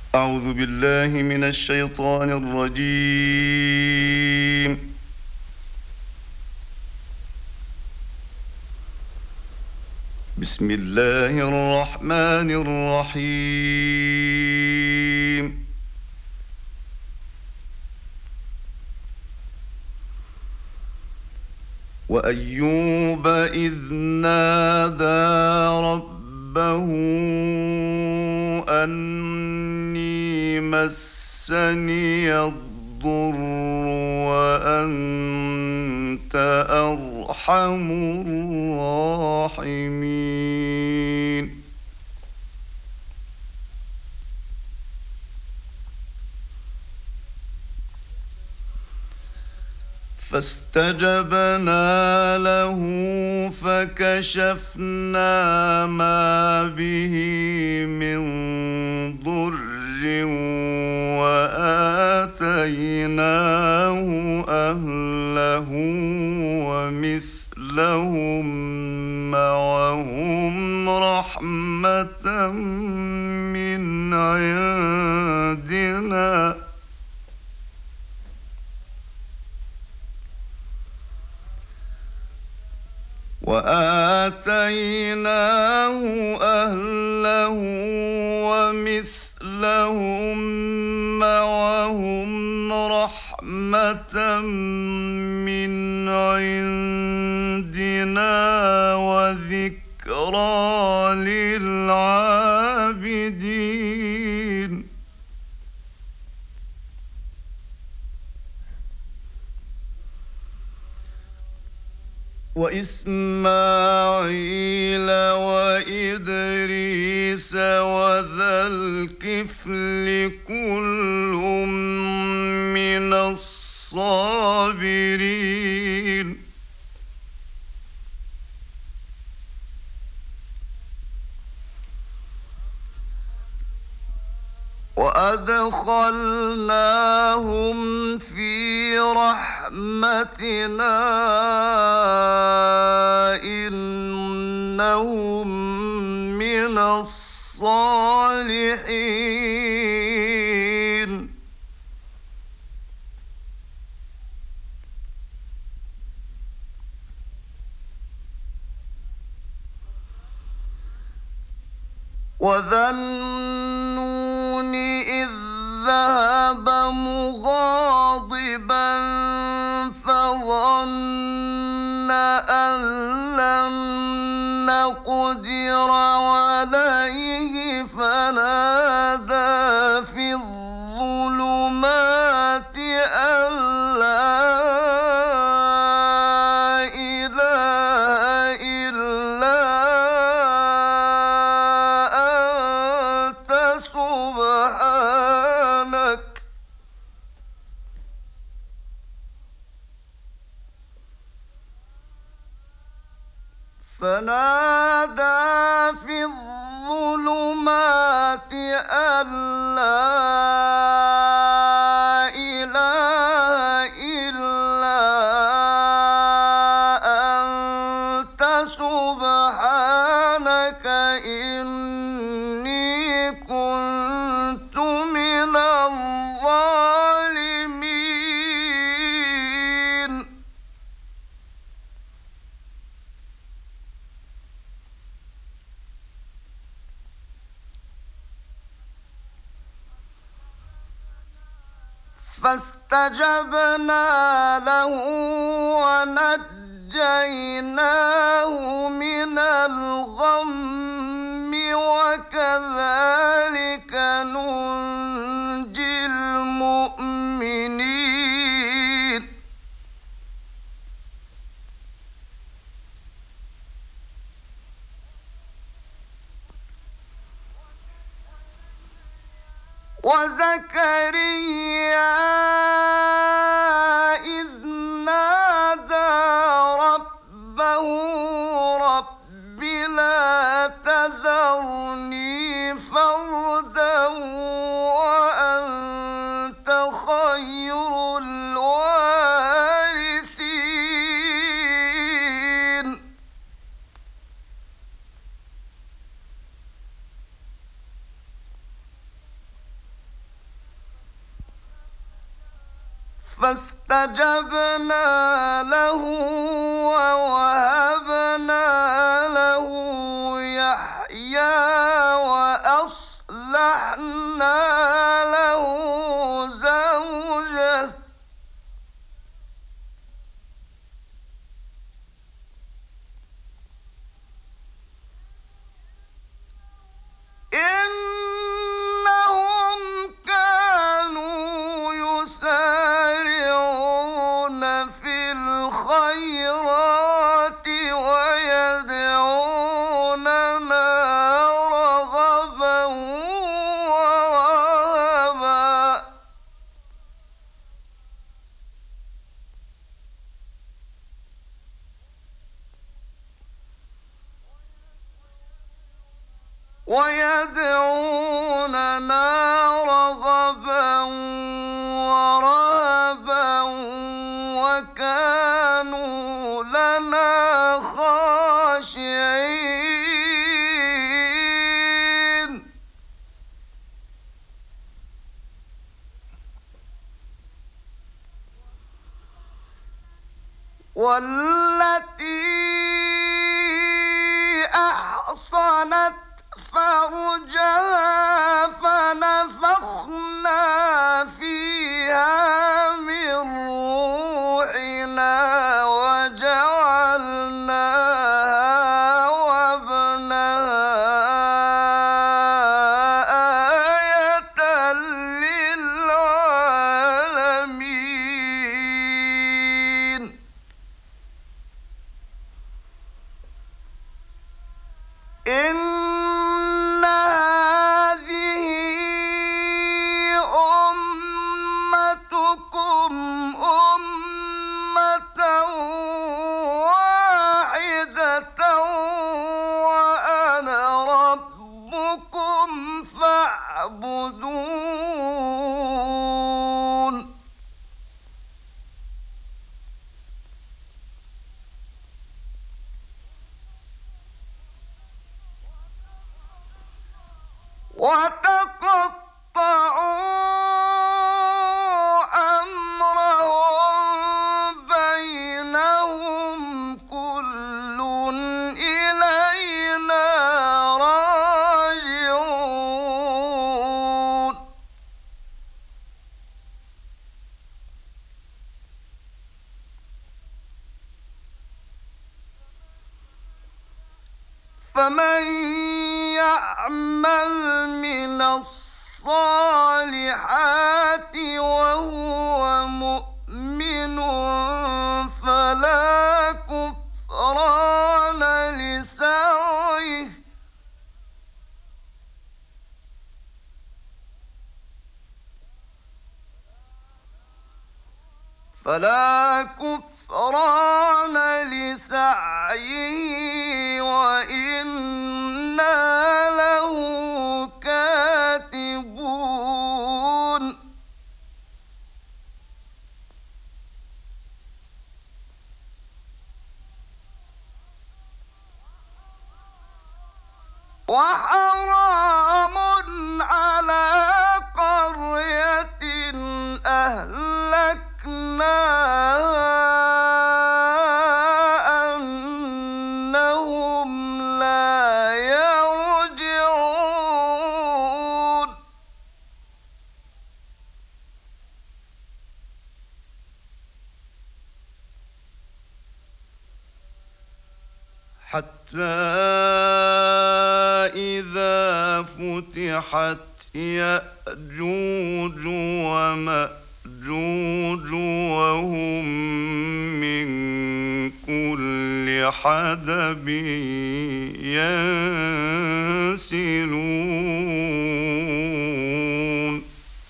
أعوذ بالله من الشيطان الرجيم. بسم الله الرحمن الرحيم. وأيوب إذ نادى ربه أني مسني الضر وأنت أرحم الراحمين. فاستجبنا له فكشفنا ما به من ضر وآتيناه أهله ومثلهم معهم رحمة من عندنا وآتيناه أهله ومثلهم معهم رحمة من عندنا وذكرى للعابدين. وإسماعيل وإدريس وذا الكفل كل من الصابرين. وأدخلناهم في رحمتنا إنهم من الصالحين. وذا النون إذ ذهب مغاضبا فظن أن لن نقدر عليه فنادى في الظلمات أن لا إله إلا أنت سبحانك فنادى في الظلمات أن لا إله إلا أنت سبحانك إني كنت من الظالمين. فاستجبنا له ونجيناه من الغم وكذلك ننجي المؤمنين. وزكريا إذ نادى ربه رب لا تذرني فردا وأنت خير الوارثين. فاستجبنا له ووهبنا له يحيى وأصلحنا له زوجه إنهم كانوا يسارعون في الخيرات ويدعوننا رغبا ورهبا وكانوا لنا خاشعين والتي أحصنت فرجها فنفخنا فيها من روحنا وجعلناها وابنها آية للعالمين إن هذه أمتكم أمة واحدة وأنا ربكم فاعبدون وتقطعوا أمرهم بينهم كل إلينا راجعون فمن يعمل من الصالحات وهو مؤمن فلا كفران لسعيه وإنا له كاتبون وحرام على قرية أهلكناها أنهم لا يرجعون حتى إذا فتحت يأجوج ومأجوج وهم من كل حدب ينسلون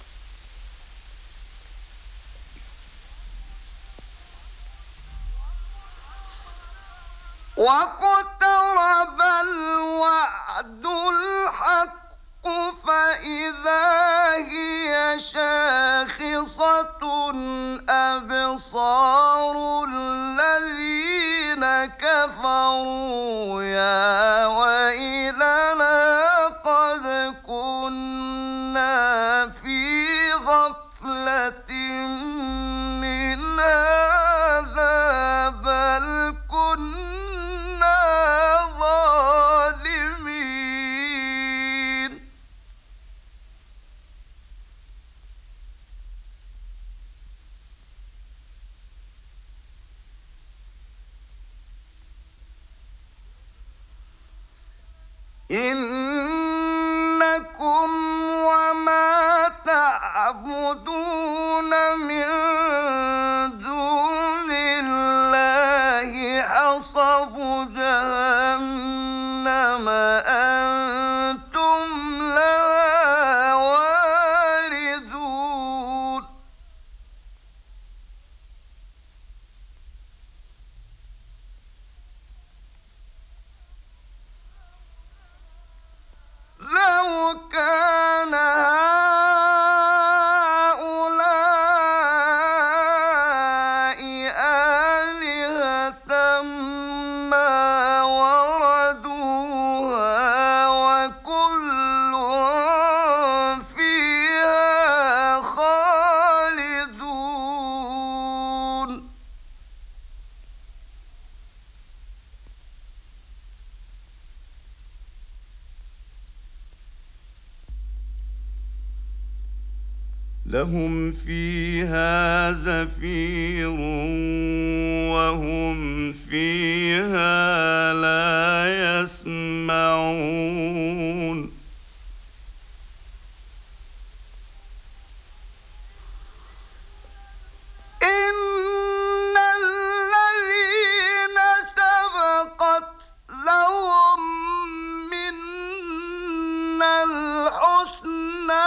واقترب الوعد الحق فإذا هي شاخصة أبصار الذين كفروا يا ويلنا قد كنا في غفلة إنكم وما تعبدون من دون الله حصب جهنم أنتم لها واردون لو كان هؤلاء آلهة ما وردوها وكل فيها خالدون لهم فيها زفير وهم فيها لا يسمعون إن الذين سبقت لهم منا الحسنى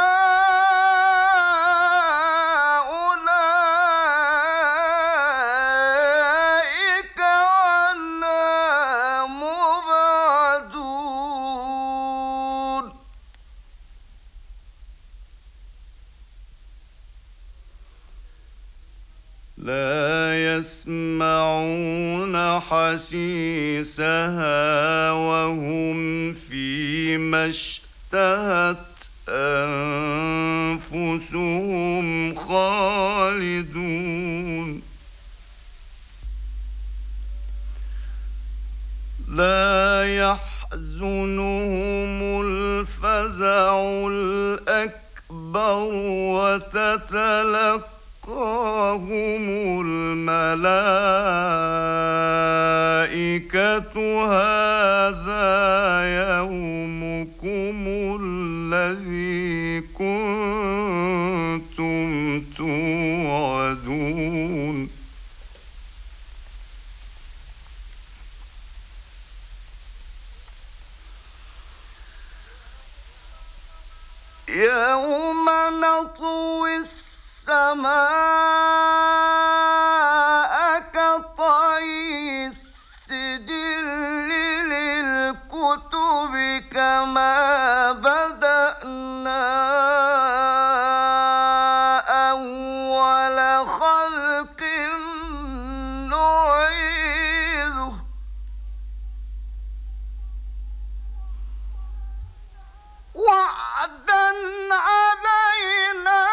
أولئك عنها مبعدون لا يسمعون حسيسها وهم فيما اشتهت أنفسهم خالدون لا يحزنهم الفزع الأكبر وتتلقاهم الملائكة هذا يومكم الذي كنتم توعدون يوم نطوي السماء كطي السجل للكتب كما بدأنا أول خلق نعيده وعدا علينا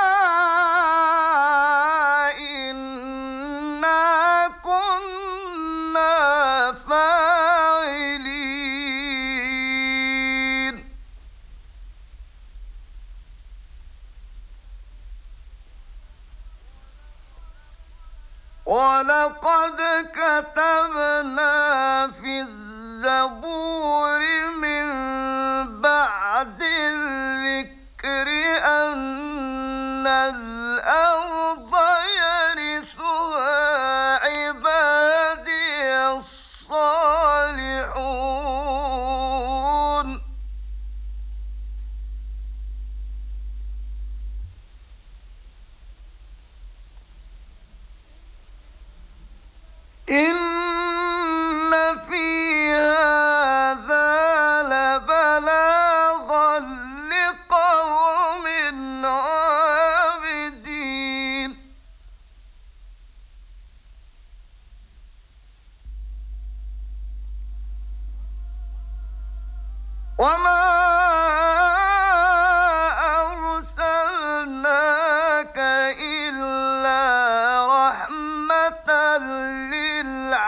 إنا كنا فاعلين ولقد كتبنا في الزبور من بعد الذكر أن الأرض يرثها عبادي الصالحون إن في هذا لبلاغا لقوم عابدين وما أرسلناك إلا رحمة للعالمين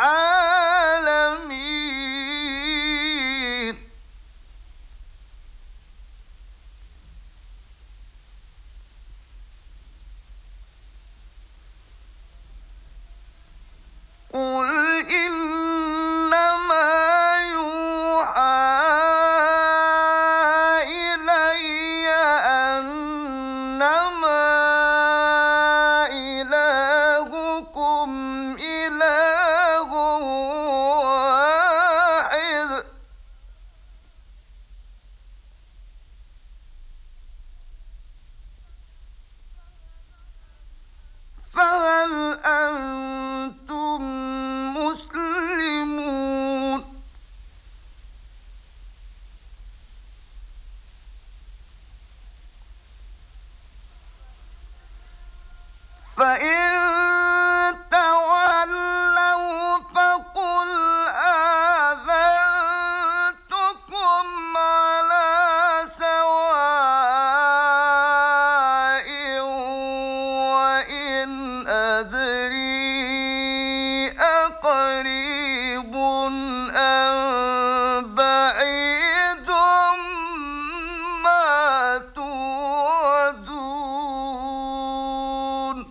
فإن تولوا فقل آذنتكم على سواء وإن أدري أقريب أم بعيد ما توعدون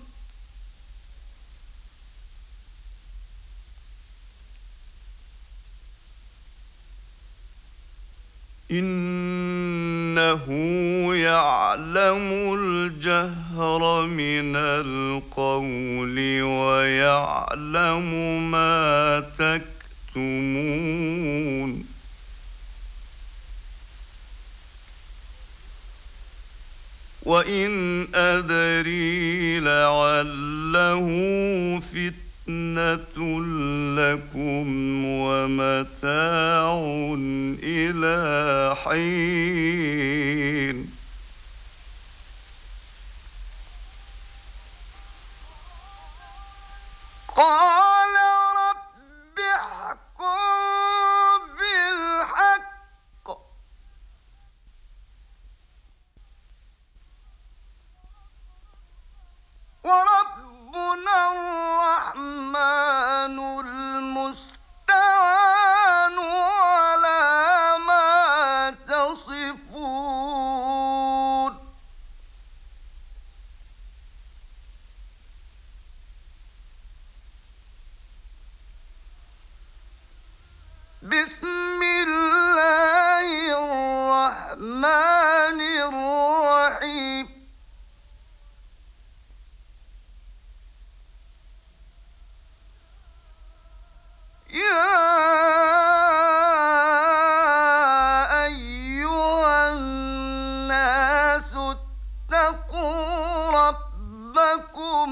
إنه يعلم الجهر من القول ويعلم ما تكتمون وإن أدري لعله فتنة لكم ومتاع إلى حين قال رب احكم بالحق وربنا الرحمن المستعان على ما تصفون بسم الله الرحمن الرحيم يا أيها الناس اتقوا ربكم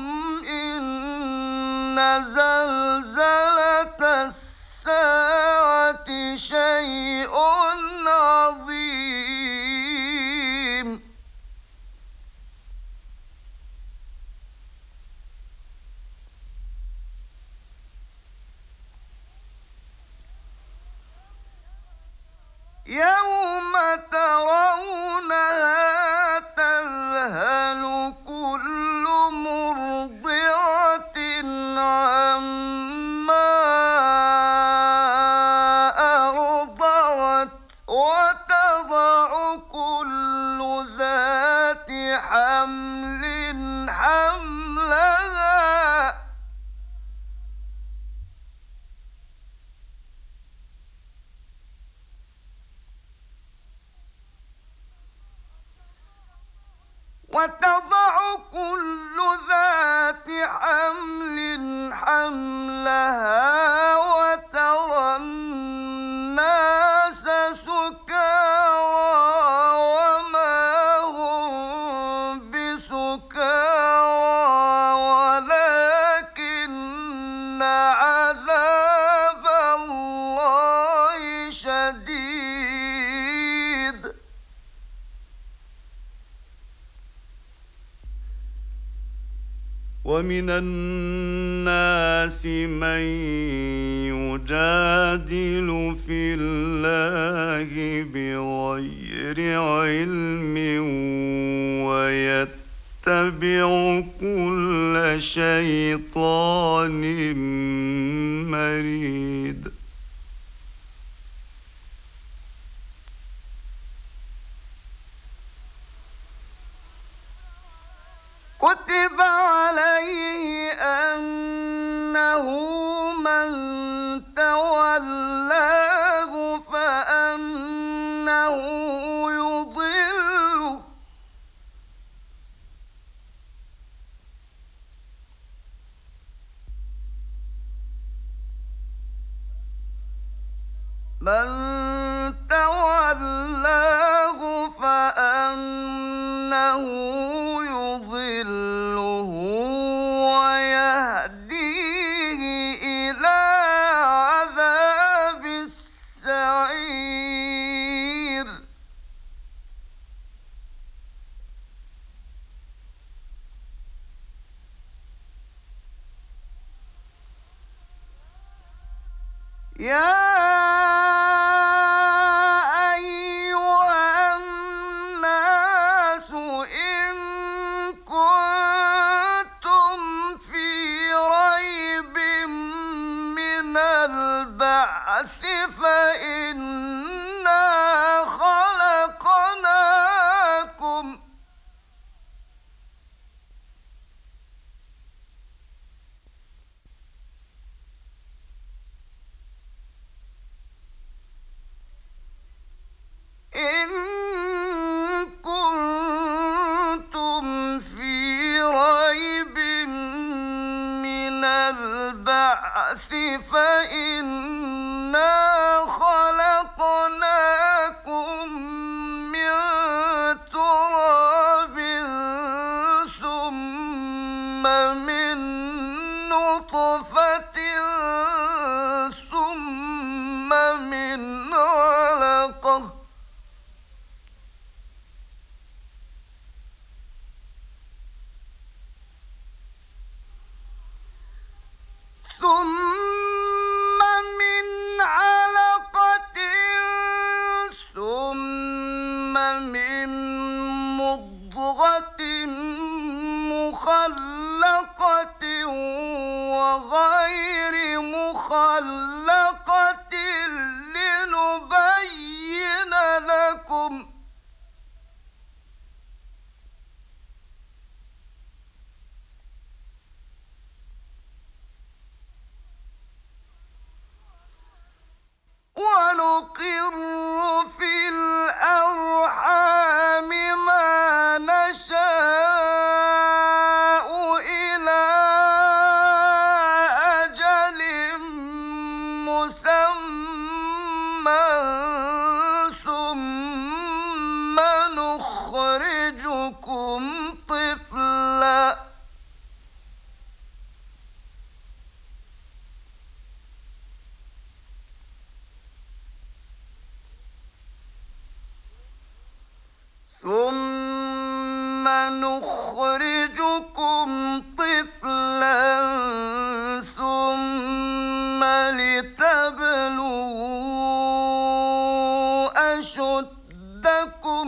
إن زلزلة الساعة شيء عظيم يوم ترونها تذهل كل مرضعة عما أرضعت وتضع كل ذات حمل حملها وترى الناس سكارى وما هم بسكارى ولكن عذاب الله شديد ومن الناس من يجادل في الله بغير علم ويتبع كل شيطان مريد كتب عليه أنه من تولاه فأنه يضله من تولاه فأنه يضله ويهديه إلى عذاب السعير يا أيها الناس إن كنتم في ريب من البعث فإنا خلقناكم إن كنتم في ريب من البعث فإنا خلقناكم من تراب ثم من نطفة ثم من علقة ثم من علقة ثم من مضغة مخلقة وغير مخلقة لنبين لكم ونقر في الأرحام ما نشاء إلى أجل مسمى ثم نخرجكم طفلا ثم نخرجكم طفلا ثم لتبلغوا أشدكم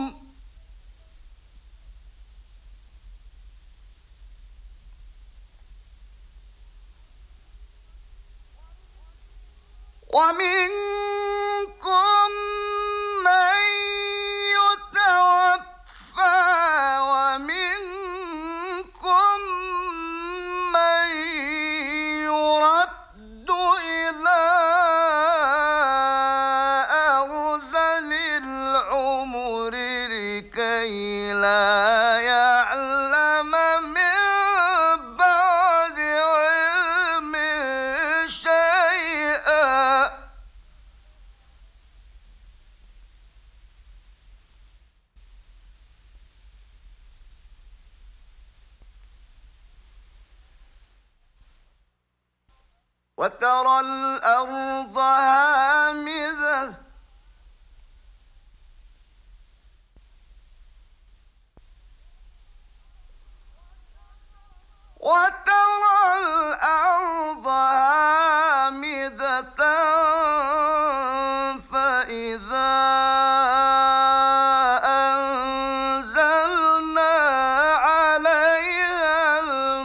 ومنكم من يتوفى ومنكم من يرد إلى أرذل العمر لكي لا يعلم من بعد علم شيئا وترى الأرض هامدة فإذا أنزلنا عليها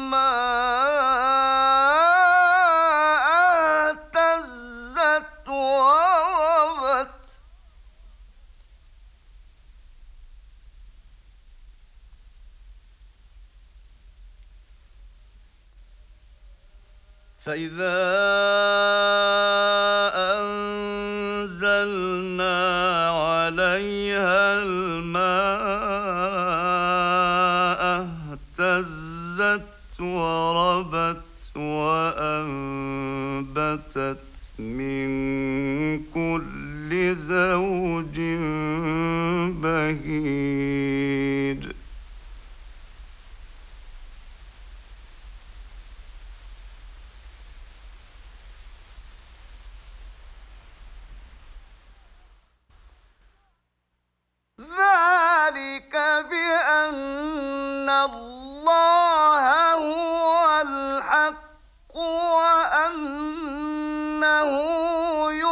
الماء اهتزت وربت فإذا أنزلنا عليها الماء اهتزت وربت وأنبتت من كل زوج بهيج ذلك بأن الله هو الحق وأنه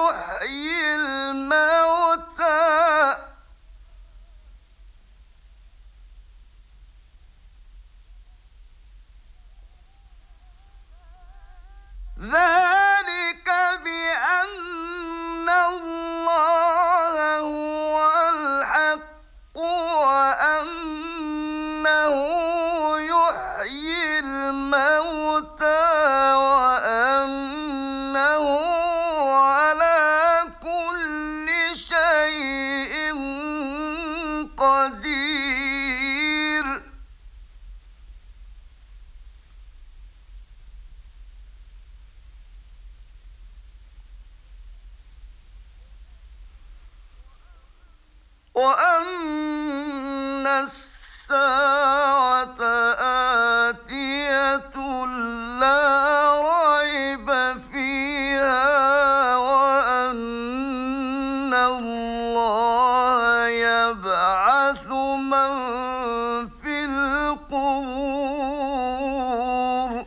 الموتى وأنه على كل شيء قدير. وأن الساعة آتية لا ريب فيها وأن الله يبعث من في القبور.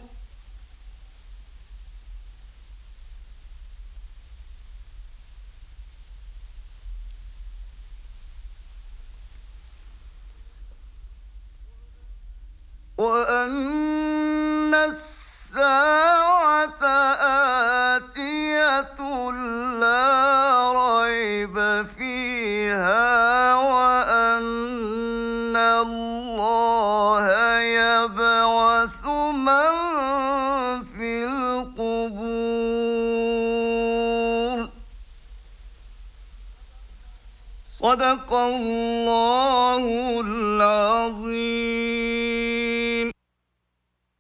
وأن الساعة آتية لا ريب فيها وأن الله يبعث من في القبور. صدق الله العظيم.